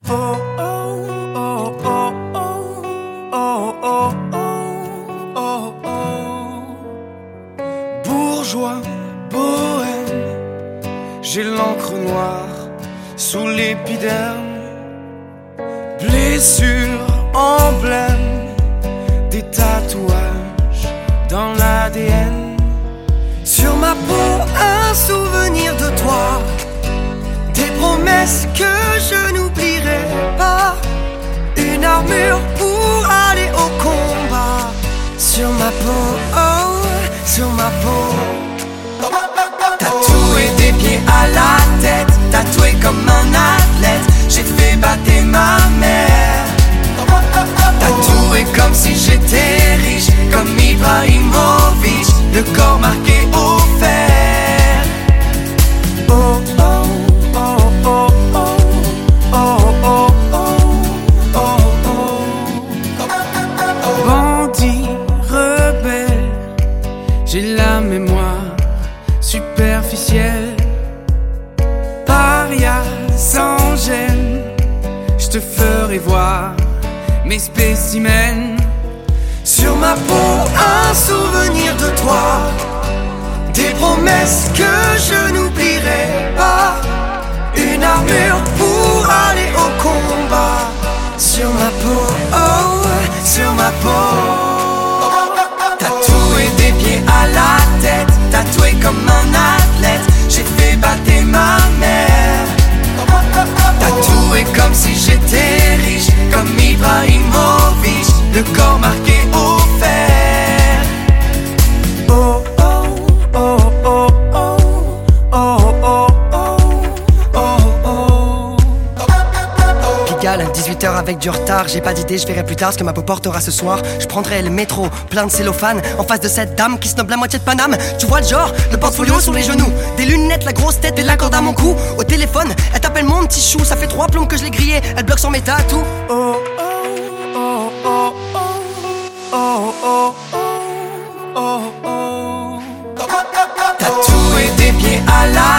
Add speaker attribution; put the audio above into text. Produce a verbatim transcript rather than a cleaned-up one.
Speaker 1: Oh oh oh oh oh oh oh oh oh oh. Bourgeois, bohème, j'ai l'encre noire sous l'épiderme. Blessure, emblème, des tatouages dans l'A D N. Sur ma peau, un souvenir de toi, des promesses que je n'oublierai pas, une armure pour aller au combat. Sur ma peau, oh, sur ma peau. Tatoué des pieds à la tête, tatoué comme un athlète, j'ai fait battre ma mère. Tatoué comme si j'étais riche, comme Ibrahimovic, le corps marqué au fer. Oh oh oh oh oh oh oh oh oh oh. Bandit, rebelle, j'ai la mémoire superficielle. Paria sans gêne, je te ferai voir mes spécimens. Sur ma peau, un souvenir de toi, des promesses que je n'oublierai pas, une armure pour aller au combat. Sur ma peau, oh, sur ma peau. Tatoué des pieds à la tête, tatoué comme un athlète, j'ai fait battre ma mère. Tatoué comme si j'étais riche, comme Ibrahimovic, le corps marqué au fer. Oh oh oh oh oh oh oh oh oh oh.
Speaker 2: Pigalle, dix-huit heures avec du retard, j'ai pas d'idée, je verrai plus tard ce que ma peau portera ce soir. Je prendrai le métro, plein de cellophane, en face de cette dame qui snob la moitié de Paname. Tu vois le genre, le portfolio sur les genoux, des lunettes, la grosse tête et la corde à mon cou. Au téléphone, elle t'appelle mon petit chou, ça fait trois plombes que je l'ai grillé, elle bloque son méta, tout.
Speaker 1: Oh oh oh oh oh oh oh oh oh.
Speaker 2: Tatoué des pieds à la